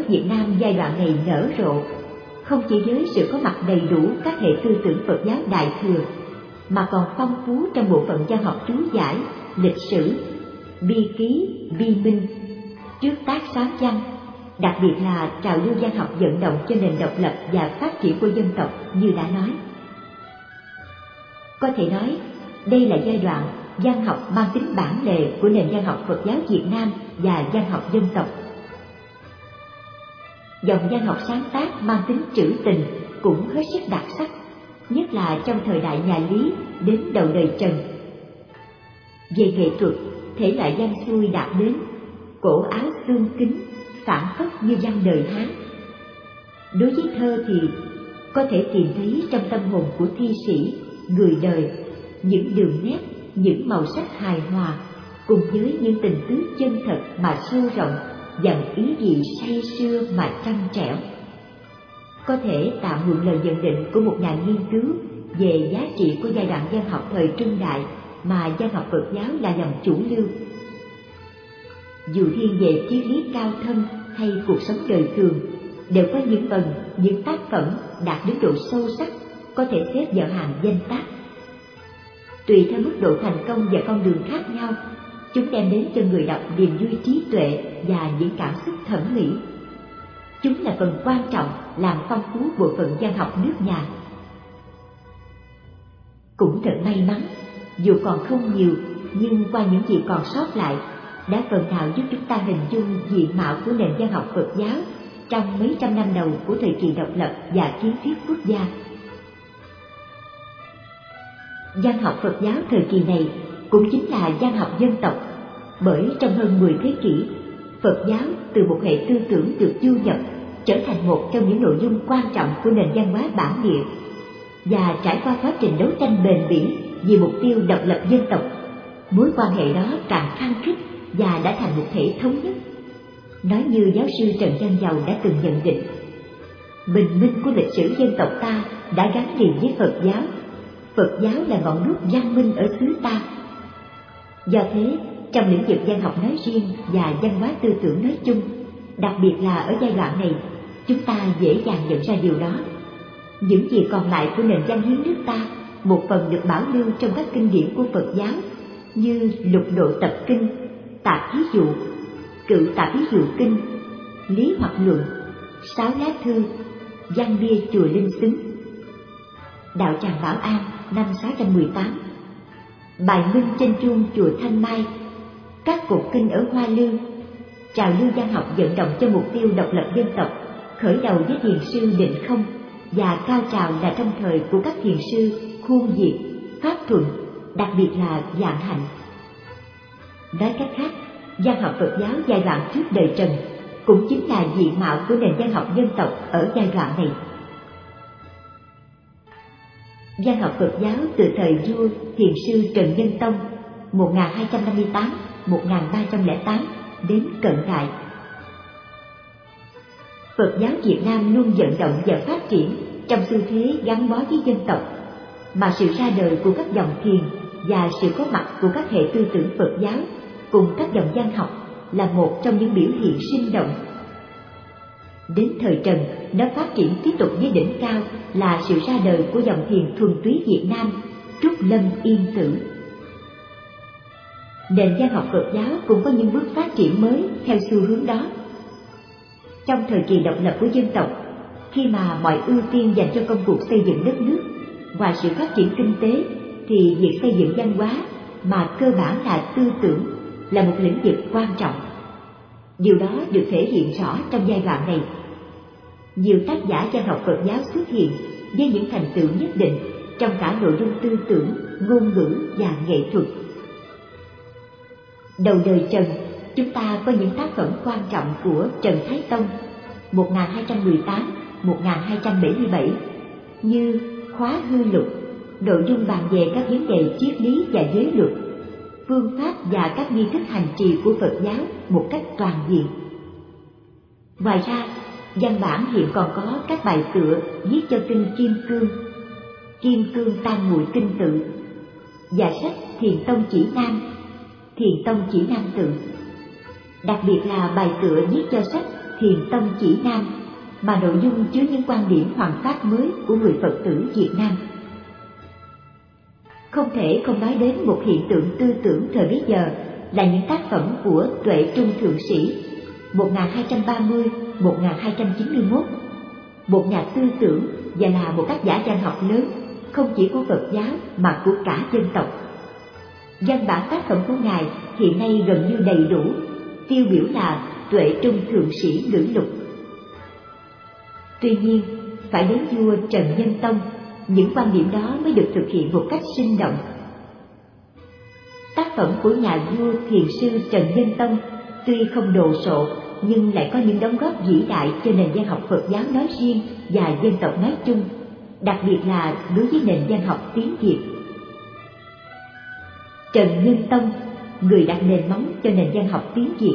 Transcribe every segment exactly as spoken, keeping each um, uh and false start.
Việt Nam giai đoạn này nở rộ, không chỉ với sự có mặt đầy đủ các hệ tư tưởng Phật giáo Đại thừa, mà còn phong phú trong bộ phận văn học chú giải, lịch sử, bi ký, bi minh, trước tác sáng văn, đặc biệt là trào lưu văn học vận động cho nền độc lập và phát triển của dân tộc như đã nói. Có thể nói, đây là giai đoạn văn học mang tính bản lề của nền văn học Phật giáo Việt Nam và văn học dân tộc. Dòng văn học sáng tác mang tính trữ tình cũng hết sức đặc sắc, nhất là trong thời đại nhà Lý đến đầu đời Trần. Về nghệ thuật, thể loại văn xuôi đạt đến cổ áo xương kính, phảng phất như văn đời Hán. Đối với thơ thì có thể tìm thấy trong tâm hồn của thi sĩ, người đời, những đường nét, những màu sắc hài hòa, cùng với những tình tứ chân thật mà sâu rộng, dần ý vị say sưa mà trong trẻo. Có thể tạo mượn lời nhận định của một nhà nghiên cứu về giá trị của giai đoạn văn học thời Trung Đại mà văn học Phật giáo là làm chủ lưu. Dù thiên về triết lý cao thâm hay cuộc sống đời thường, đều có những phần, những tác phẩm đạt đến độ sâu sắc, có thể xếp vào hàng danh tác. Tùy theo mức độ thành công và con đường khác nhau, chúng đem đến cho người đọc niềm vui trí tuệ và những cảm xúc thẩm mỹ. Chúng là phần quan trọng làm phong phú bộ phận văn học nước nhà. Cũng thật may mắn, dù còn không nhiều, nhưng qua những gì còn sót lại, đã phần nào giúp chúng ta hình dung diện mạo của nền văn học Phật giáo trong mấy trăm năm đầu của thời kỳ độc lập và kiến thiết quốc gia. Văn học Phật giáo thời kỳ này cũng chính là văn học dân tộc, bởi trong hơn mười thế kỷ, Phật giáo từ một hệ tư tưởng được du nhập trở thành một trong những nội dung quan trọng của nền văn hóa bản địa, và trải qua quá trình đấu tranh bền bỉ vì mục tiêu độc lập dân tộc, mối quan hệ đó càng khăng khít và đã thành một thể thống nhất. Nói như giáo sư Trần Văn Dầu đã từng nhận định, bình minh của lịch sử dân tộc ta đã gắn liền với Phật giáo. Phật giáo là ngọn đuốc văn minh ở xứ ta. Do thế, trong lĩnh vực văn học nói riêng và văn hóa tư tưởng nói chung, đặc biệt là ở giai đoạn này, chúng ta dễ dàng nhận ra điều đó. Những gì còn lại của nền văn hiến nước ta một phần được bảo lưu trong các kinh điển của Phật giáo như Lục Độ Tập Kinh, Tạp Thí Dụ, Cự Tạp Thí Dụ Kinh, Lý Hoặc Luận, Sáu Lá Thư, Văn Bia Chùa Linh Xứng, Đạo Tràng Bảo An năm sáu trăm mười tám, Bài Minh trên chuông chùa Thanh Mai, các cột kinh ở Hoa Lư. Trào lưu văn học vận động cho mục tiêu độc lập dân tộc khởi đầu với thiền sư Định Không, và cao trào là trong thời của các thiền sư Khuôn Diệt, Pháp Thuận, đặc biệt là Vạn Hạnh. Nói cách khác, văn học Phật giáo giai đoạn trước đời Trần cũng chính là diện mạo của nền văn học dân tộc ở giai đoạn này. Văn học Phật giáo từ thời vua thiền sư Trần Nhân Tông một nghìn hai trăm năm mươi tám đến một nghìn ba trăm lẻ tám đến cận đại. Phật giáo Việt Nam luôn vận động và phát triển trong xu thế gắn bó với dân tộc, mà sự ra đời của các dòng thiền và sự có mặt của các hệ tư tưởng Phật giáo cùng các dòng văn học là một trong những biểu hiện sinh động. Đến thời Trần, nó phát triển tiếp tục với đỉnh cao là sự ra đời của dòng thiền thuần túy Việt Nam, Trúc Lâm Yên Tử. Nền văn học Phật giáo cũng có những bước phát triển mới theo xu hướng đó. Trong thời kỳ độc lập của dân tộc, khi mà mọi ưu tiên dành cho công cuộc xây dựng đất nước, ngoài sự phát triển kinh tế, thì việc xây dựng văn hóa mà cơ bản là tư tưởng là một lĩnh vực quan trọng. Điều đó được thể hiện rõ trong giai đoạn này. Nhiều tác giả văn học Phật giáo xuất hiện với những thành tựu nhất định trong cả nội dung tư tưởng, ngôn ngữ và nghệ thuật. Đầu đời Trần, chúng ta có những tác phẩm quan trọng của Trần Thái Tông một nghìn hai trăm mười tám đến một nghìn hai trăm bảy mươi bảy như Khóa Hư Lục, nội dung bàn về các vấn đề triết lý và giới luật, phương pháp và các nghi thức hành trì của Phật giáo một cách toàn diện. Ngoài ra, văn bản hiện còn có các bài tựa viết cho kinh Kim Cương, Kim Cương Tam Muội Kinh Tự, và sách Thiền Tông Chỉ Nam, Thiền Tông Chỉ Nam Tự. Đặc biệt là bài tựa viết cho sách Thiền Tông Chỉ Nam, mà nội dung chứa những quan điểm hoàn pháp mới của người Phật tử Việt Nam. Không thể không nói đến một hiện tượng tư tưởng thời bấy giờ là những tác phẩm của Tuệ Trung Thượng Sĩ một nghìn hai trăm ba mươi đến một nghìn hai trăm chín mươi mốt, một nhà tư tưởng và là một tác giả văn học lớn không chỉ của Phật giáo mà của cả dân tộc. Văn bản tác phẩm của Ngài hiện nay gần như đầy đủ, tiêu biểu là Tuệ Trung Thượng Sĩ Ngữ Lục. Tuy nhiên, phải đến vua Trần Nhân Tông, những quan điểm đó mới được thực hiện một cách sinh động. Tác phẩm của nhà vua Thiền sư Trần Nhân Tông tuy không đồ sộ nhưng lại có những đóng góp vĩ đại cho nền văn học Phật giáo nói riêng và dân tộc nói chung, đặc biệt là đối với nền văn học tiếng Việt. Trần Nhân Tông, người đặt nền móng cho nền văn học tiếng Việt.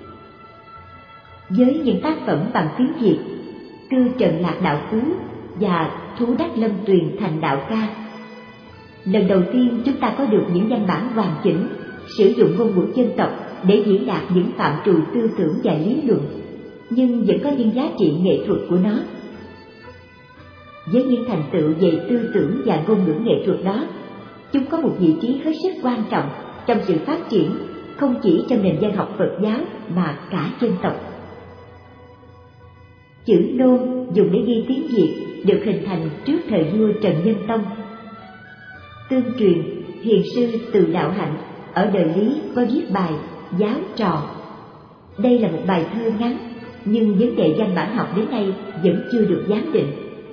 Với những tác phẩm bằng tiếng Việt, Cư Trần Lạc Đạo Phú và Thú Đắc Lâm Tuyền thành đạo ca, lần đầu tiên chúng ta có được những văn bản hoàn chỉnh, sử dụng ngôn ngữ dân tộc để diễn đạt những phạm trù tư tưởng và lý luận, nhưng vẫn có những giá trị nghệ thuật của nó. Với những thành tựu về tư tưởng và ngôn ngữ nghệ thuật đó, chúng có một vị trí hết sức quan trọng trong sự phát triển không chỉ trong nền văn học Phật giáo mà cả dân tộc. Chữ nôm dùng để ghi tiếng Việt được hình thành trước thời vua Trần Nhân Tông. Tương truyền, hiền sư Từ Đạo Hạnh ở đời Lý có viết bài Giáo Trò. Đây là một bài thơ ngắn, nhưng vấn đề văn bản học đến nay vẫn chưa được giám định.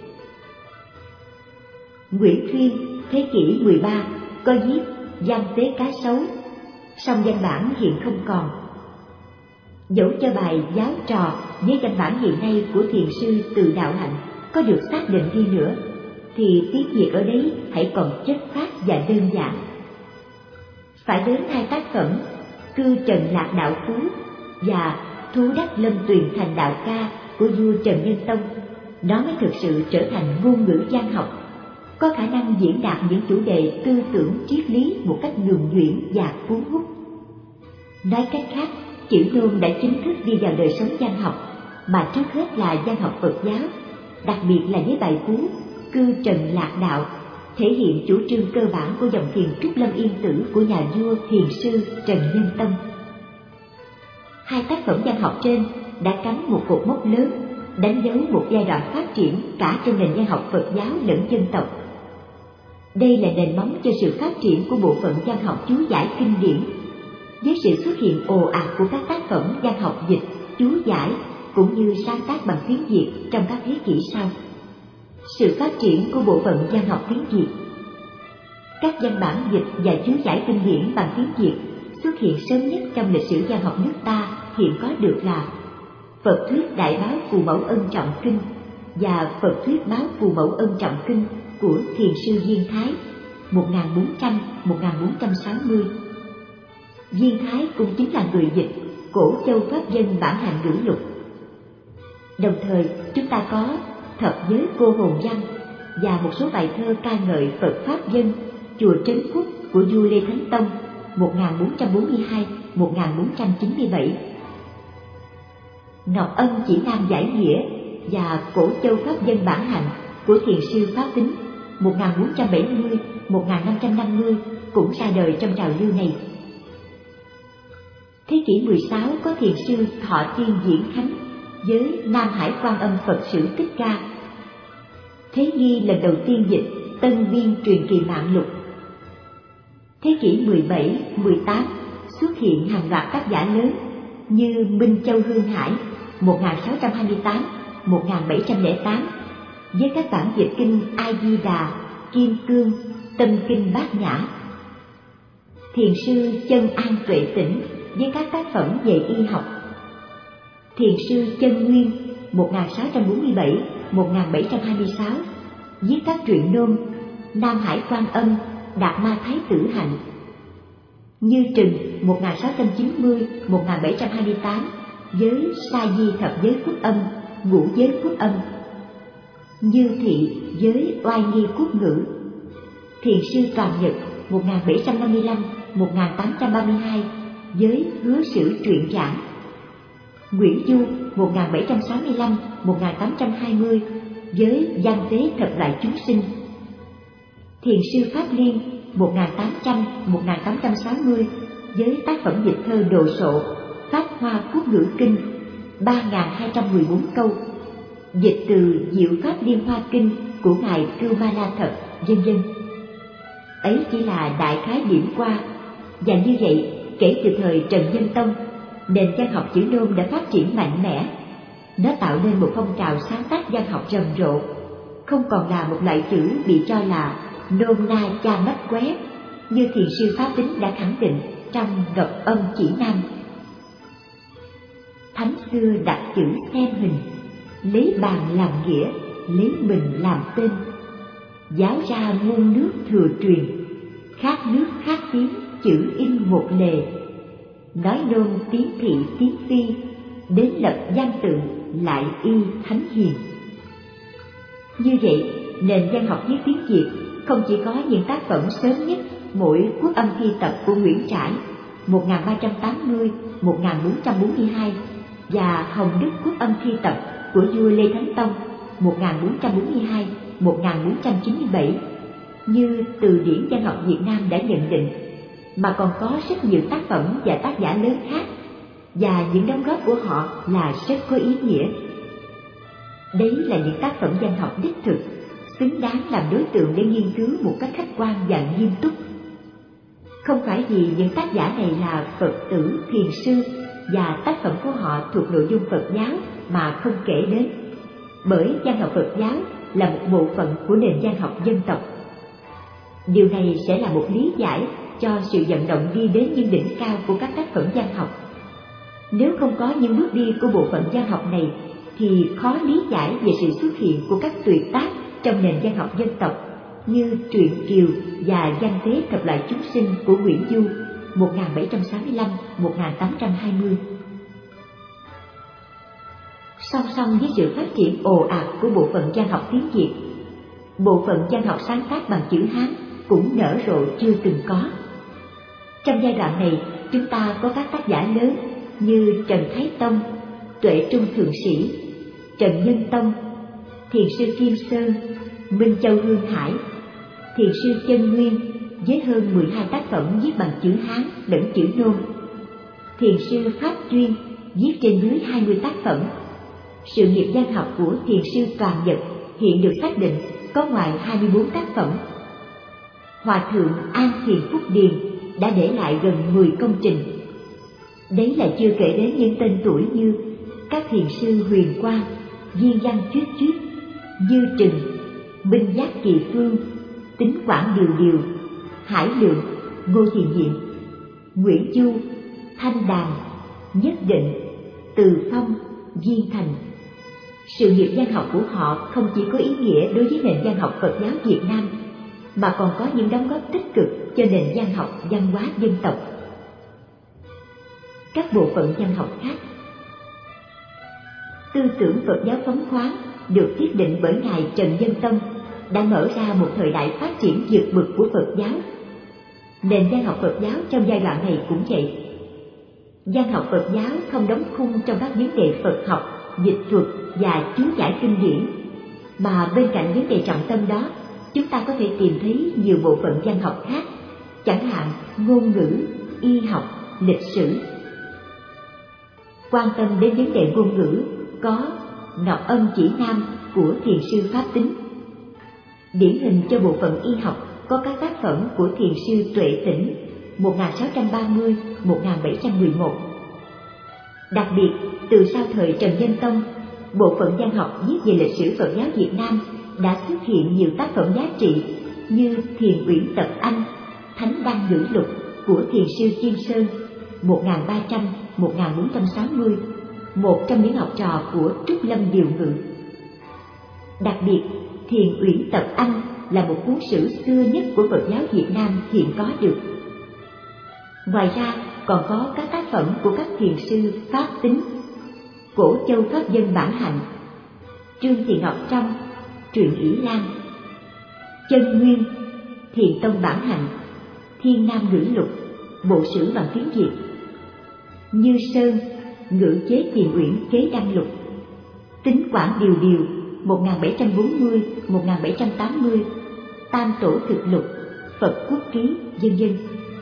Nguyễn Thuyên, thế kỷ mười ba, có viết Văn Tế Cá Sấu, song văn bản hiện không còn. Dẫu cho bài Giáo Trò với văn bản hiện nay của thiền sư Từ Đạo Hạnh có được xác định đi nữa, thì tiếng Việt ở đấy hãy còn chất phác và đơn giản. Phải đến hai tác phẩm Cư Trần Lạc Đạo Phú và Thú Đắc Lâm Tuyền thành đạo ca của vua Trần Nhân Tông, nó mới thực sự trở thành ngôn ngữ văn học, có khả năng diễn đạt những chủ đề tư tưởng triết lý một cách nhuần nhuyễn và cuốn hút. Nói cách khác, chữ nôm đã chính thức đi vào đời sống văn học, mà trước hết là văn học Phật giáo, đặc biệt là với bài cú Cư Trần Lạc Đạo, thể hiện chủ trương cơ bản của dòng thiền Trúc Lâm Yên Tử của nhà vua thiền sư Trần Nhân Tông. Hai tác phẩm văn học trên đã cắm một cột mốc lớn, đánh dấu một giai đoạn phát triển cả trong nền văn học Phật giáo lẫn dân tộc. Đây là nền móng cho sự phát triển của bộ phận văn học chú giải kinh điển, với sự xuất hiện ồ ạt của các tác phẩm văn học dịch, chú giải cũng như sáng tác bằng tiếng Việt trong các thế kỷ sau. Sự phát triển của bộ phận văn học tiếng Việt. Các văn bản dịch và chú giải kinh điển bằng tiếng Việt xuất hiện sớm nhất trong lịch sử văn học nước ta hiện có được là Phật Thuyết Đại Báo Phù Mẫu Ân Trọng Kinh và Phật Thuyết Báo Phù Mẫu Ân Trọng Kinh của thiền sư Viên Thái một nghìn bốn trăm đến một nghìn bốn trăm sáu mươi. Viên Thái cũng chính là người dịch Cổ Châu Pháp Dân bản hành ngữ lục. Đồng thời chúng ta có Thập Giới Cô Hồn Văn và một số bài thơ ca ngợi Phật Pháp Dân chùa Trấn Quốc của vua Lê Thánh Tông một nghìn bốn trăm bốn mươi hai đến một nghìn bốn trăm chín mươi bảy. Ngọc Ân Chỉ Nam Giải Nghĩa và Cổ Châu Pháp Dân bản hành của thiền sư Pháp Tính một nghìn bốn trăm bảy mươi đến một nghìn năm trăm năm mươi cũng ra đời trong trào lưu này. Thế kỷ mười sáu có thiền sư Thọ Tiên Diễn Khánh với Nam Hải Quan Âm Phật Sử Tích Ca. Thế Ghi lần đầu tiên dịch Tân Biên Truyền Kỳ Mạng Lục. Thế kỷ mười bảy, mười tám xuất hiện hàng loạt tác giả lớn như Minh Châu Hương Hải một nghìn sáu trăm hai mươi tám đến một nghìn bảy trăm lẻ tám với các bản dịch kinh A Di Đà, Kim Cương, Tâm Kinh Bát Nhã. Thiền sư Chân An Tuệ Tĩnh với các tác phẩm về y học. Thiền sư Chân Nguyên một nghìn sáu trăm bốn mươi bảy đến một nghìn bảy trăm hai mươi sáu viết các truyện nôm Nam Hải Quan Âm, Đạt Ma Thái Tử Hạnh. Như Trừng một nghìn sáu trăm chín mươi đến một nghìn bảy trăm hai mươi tám với Sa Di Thập Giới Quốc Âm, Ngũ Giới Quốc Âm. Như Thị với Oai Nghi Quốc Ngữ. Thiền sư Toàn Nhật một nghìn bảy trăm năm mươi lăm đến một nghìn tám trăm ba mươi hai với Hứa Sử Truyện Giảng. Nguyễn Du một nghìn bảy trăm sáu mươi lăm đến một nghìn tám trăm hai mươi với Văn tế thập lại chúng sinh. Thiền sư Pháp Liên một nghìn tám trăm đến một nghìn tám trăm sáu mươi với tác phẩm dịch thơ đồ sộ Pháp Hoa Quốc Ngữ Kinh ba nghìn hai trăm mười bốn câu, dịch từ Diệu Pháp Liên Hoa Kinh của ngài Cưu Ma La Thập, vân vân. Ấy chỉ là đại khái điểm qua, và như vậy kể từ thời Trần Nhân Tông, nền văn học chữ nôm đã phát triển mạnh mẽ. Nó tạo nên một phong trào sáng tác văn học rầm rộ, không còn là một loại chữ bị cho là nôm na cha mách qué như thiền sư Pháp Tính đã khẳng định trong Ngọc Âm Chỉ Nam. Thánh xưa đặt chữ xem hình, lấy bàn làm nghĩa, lấy mình làm tên. Giáo ra muôn nước thừa truyền, khác nước khác tiếng, chữ in một lề. Nói nôm tiếng thị tiếng phi, đến lập văn tự lại y thánh hiền. Như vậy, nền văn học viết tiếng Việt không chỉ có những tác phẩm sớm nhất mỗi Quốc âm thi tập của Nguyễn Trãi một nghìn ba trăm tám mươi đến một nghìn bốn trăm bốn mươi hai và Hồng Đức Quốc âm thi tập của vua Lê Thánh Tông một nghìn bốn trăm bốn mươi hai đến một nghìn bốn trăm chín mươi bảy như Từ điển văn học Việt Nam đã nhận định, mà còn có rất nhiều tác phẩm và tác giả lớn khác, và những đóng góp của họ là rất có ý nghĩa. Đấy là những tác phẩm văn học đích thực, xứng đáng làm đối tượng để nghiên cứu một cách khách quan và nghiêm túc. Không phải vì những tác giả này là Phật tử, thiền sư và tác phẩm của họ thuộc nội dung Phật giáo mà không kể đến, bởi văn học Phật giáo là một bộ phận của nền văn học dân tộc. Điều này sẽ là một lý giải cho sự vận động đi đến những đỉnh cao của các tác phẩm văn học. Nếu không có những bước đi của bộ phận văn học này thì khó lý giải về sự xuất hiện của các tuyệt tác trong nền văn học dân tộc như Truyện Kiều và Văn tế thập lại chúng sinh của Nguyễn Du một nghìn bảy trăm sáu mươi lăm đến một nghìn tám trăm hai mươi. Song song với sự phát triển ồ ạt của bộ phận văn học tiếng Việt, bộ phận văn học sáng tác bằng chữ Hán cũng nở rộ chưa từng có. Trong giai đoạn này, chúng ta có các tác giả lớn như Trần Thái Tông, Tuệ Trung Thượng Sĩ, Trần Nhân Tông, thiền sư Kim Sơn, Minh Châu Hương Hải, thiền sư Chân Nguyên với hơn mười hai tác phẩm viết bằng chữ Hán lẫn chữ nôm, thiền sư Pháp Chuyên viết trên dưới hai mươi tác phẩm. Sự nghiệp văn học của thiền sư Toàn Nhật hiện được xác định có ngoài hai mươi bốn tác phẩm. Hòa thượng An Thiền Phúc Điền đã để lại gần mười công trình. Đấy là chưa kể đến những tên tuổi như các thiền sư Huyền Quang, Viên Văn Chuyết Chuyết, Dư Trừng, Minh Giác Kỳ Phương, Tính Quảng Điều Điều, Hải Lượng, Ngô Thiền Diệm, Nguyễn Du, Thanh Đàn, Nhất Định, Từ Phong, Viên Thành. Sự nghiệp văn học của họ không chỉ có ý nghĩa đối với nền văn học Phật giáo Việt Nam, mà còn có những đóng góp tích cực cho nền văn học văn hóa dân tộc. Các bộ phận văn học khác. Tư tưởng Phật giáo phóng khoáng được thiết định bởi ngài Trần Nhân Tông đã mở ra một thời đại phát triển vượt bậc của Phật giáo. Nền văn học Phật giáo trong giai đoạn này cũng vậy. Văn học Phật giáo không đóng khung trong các vấn đề Phật học, dịch thuật và chú giải kinh điển, mà bên cạnh vấn đề trọng tâm đó, chúng ta có thể tìm thấy nhiều bộ phận văn học khác, chẳng hạn ngôn ngữ, y học, lịch sử. Quan tâm đến vấn đề ngôn ngữ có Ngọc Âm Chỉ Nam của thiền sư Pháp Tính. Điển hình cho bộ phận y học có các tác phẩm của thiền sư Tuệ Tĩnh một nghìn sáu trăm ba mươi đến một nghìn bảy trăm mười một. Đặc biệt, từ sau thời Trần Nhân Tông, bộ phận văn học viết về lịch sử Phật giáo Việt Nam đã xuất hiện nhiều tác phẩm giá trị như Thiền Uyển Tập Anh, Thánh Đăng Ngữ Lục của thiền sư Kim Sơn một nghìn ba trăm đến một nghìn bốn trăm sáu mươi, một trong những học trò của Trúc Lâm Điều Ngự. Đặc biệt, Thiền Uyển Tập Anh là một cuốn sử xưa nhất của Phật giáo Việt Nam hiện có được. Ngoài ra, còn có các tác phẩm của các thiền sư Pháp Tính, Cổ Châu Pháp Dân Bản Hạnh, Trương Thị Ngọc Trâm, Truyện Ỷ Lan, Chân Nguyên, Thiền Tông Bản Hạnh, Thiên Nam Ngữ Lục, bộ sử bằng tiếng Việt, Như Sơn, Ngữ chế Tiền Uyển kế Đăng Lục, Tính Quảng Điều Điều một nghìn bảy trăm bốn mươi đến một nghìn bảy trăm tám mươi, Tam Tổ Thực Lục, Phật Quốc Ký, vân vân.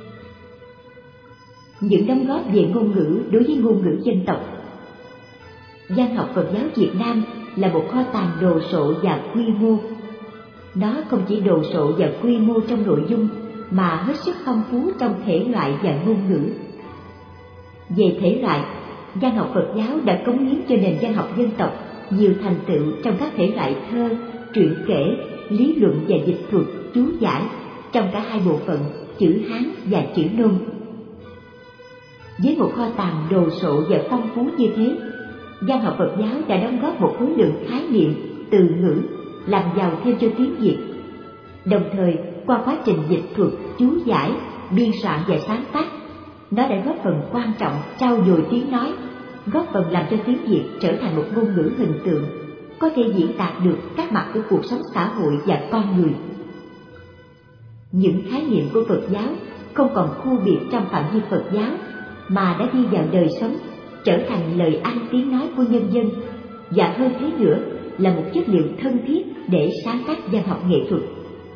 Những đóng góp về ngôn ngữ đối với ngôn ngữ dân tộc. Văn học Phật giáo Việt Nam là một kho tàng đồ sộ và quy mô. Nó không chỉ đồ sộ và quy mô trong nội dung, mà hết sức phong phú trong thể loại và ngôn ngữ. Về thể loại, văn học Phật giáo đã cống hiến cho nền văn học dân tộc nhiều thành tựu trong các thể loại thơ, truyện kể, lý luận và dịch thuật, chú giải trong cả hai bộ phận chữ Hán và chữ Nôm. Với một kho tàng đồ sộ và phong phú như thế, văn học Phật giáo đã đóng góp một khối lượng khái niệm, từ ngữ làm giàu thêm cho tiếng Việt. Đồng thời, qua quá trình dịch thuật, chú giải, biên soạn và sáng tác, nó đã góp phần quan trọng trau dồi tiếng nói, góp phần làm cho tiếng Việt trở thành một ngôn ngữ hình tượng, có thể diễn đạt được các mặt của cuộc sống xã hội và con người. Những khái niệm của Phật giáo không còn khu biệt trong phạm vi Phật giáo, mà đã đi vào đời sống, trở thành lời ăn tiếng nói của nhân dân, và hơn thế nữa là một chất liệu thân thiết để sáng tác văn học nghệ thuật.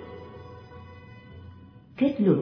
Kết luận: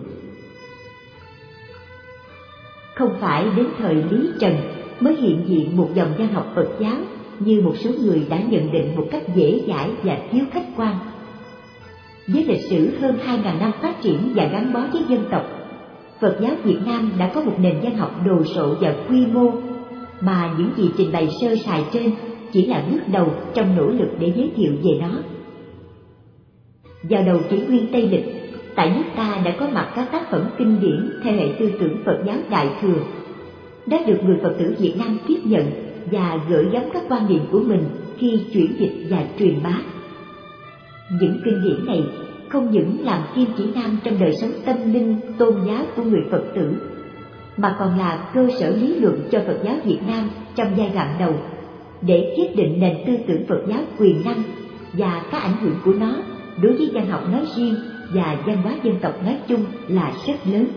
không phải đến thời Lý Trần mới hiện diện một dòng văn học Phật giáo như một số người đã nhận định một cách dễ dãi và thiếu khách quan. Với lịch sử hơn hai nghìn năm phát triển và gắn bó với dân tộc, Phật giáo Việt Nam đã có một nền văn học đồ sộ và quy mô, mà những gì trình bày sơ sài trên chỉ là bước đầu trong nỗ lực để giới thiệu về nó. Vào đầu kỷ nguyên Tây Lịch, tại nước ta đã có mặt các tác phẩm kinh điển theo hệ tư tưởng Phật giáo Đại Thừa, đã được người Phật tử Việt Nam tiếp nhận và gửi gắm các quan điểm của mình khi chuyển dịch và truyền bá. Những kinh điển này không những làm kim chỉ nam trong đời sống tâm linh, tôn giáo của người Phật tử, mà còn là cơ sở lý luận cho Phật giáo Việt Nam trong giai đoạn đầu, để quyết định nền tư tưởng Phật giáo quyền năng và các ảnh hưởng của nó đối với văn học nói riêng và văn hóa dân tộc nói chung là rất lớn.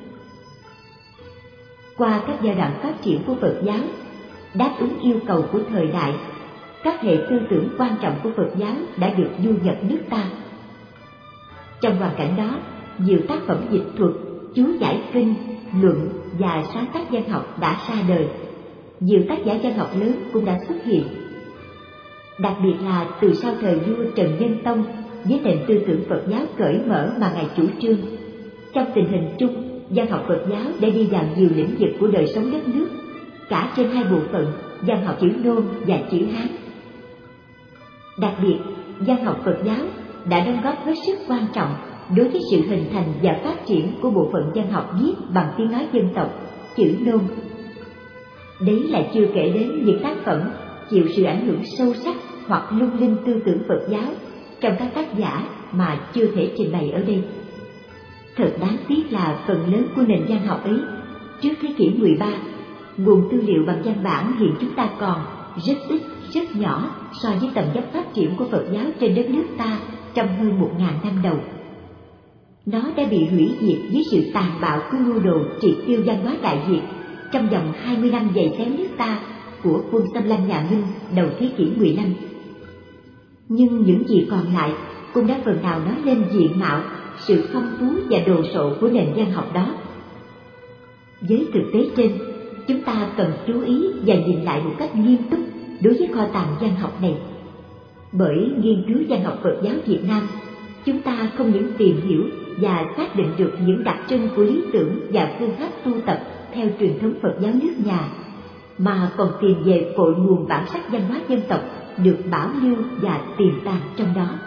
Qua các giai đoạn phát triển của Phật giáo, đáp ứng yêu cầu của thời đại, các hệ tư tưởng quan trọng của Phật giáo đã được du nhập nước ta. Trong hoàn cảnh đó, nhiều tác phẩm dịch thuật, chú giải kinh, luận và sáng tác văn học đã ra đời. Nhiều tác giả văn học lớn cũng đã xuất hiện. Đặc biệt là từ sau thời vua Trần Nhân Tông, với nền tư tưởng Phật giáo cởi mở mà Ngài chủ trương, trong tình hình chung, văn học Phật giáo đã đi vào nhiều lĩnh vực của đời sống đất nước, cả trên hai bộ phận văn học chữ Nôm và chữ Hán. Đặc biệt, văn học Phật giáo đã đóng góp hết sức quan trọng đối với sự hình thành và phát triển của bộ phận văn học viết bằng tiếng nói dân tộc, chữ Nôm. Đấy là chưa kể đến những tác phẩm chịu sự ảnh hưởng sâu sắc hoặc lung linh tư tưởng Phật giáo trong các tác giả mà chưa thể trình bày ở đây. Thật đáng tiếc là phần lớn của nền văn học ấy, trước thế kỷ mười ba, nguồn tư liệu bằng văn bản hiện chúng ta còn rất ít, rất nhỏ so với tầm vóc phát triển của Phật giáo trên đất nước ta trong hơn một ngàn năm đầu. Nó đã bị hủy diệt với sự tàn bạo của mưu đồ triệt tiêu văn hóa Đại Việt trong vòng hai mươi năm giày xéo nước ta của quân xâm lăng nhà Minh đầu thế kỷ mười lăm. Nhưng những gì còn lại cũng đã phần nào nói lên diện mạo, sự phong phú và đồ sộ của nền văn học đó. Với thực tế trên, chúng ta cần chú ý và nhìn lại một cách nghiêm túc đối với kho tàng văn học này. Bởi nghiên cứu văn học Phật giáo Việt Nam, chúng ta không những tìm hiểu và xác định được những đặc trưng của lý tưởng và phương pháp tu tập theo truyền thống Phật giáo nước nhà, mà còn tìm về cội nguồn bản sắc văn hóa dân tộc được bảo lưu và tiềm tàng trong đó.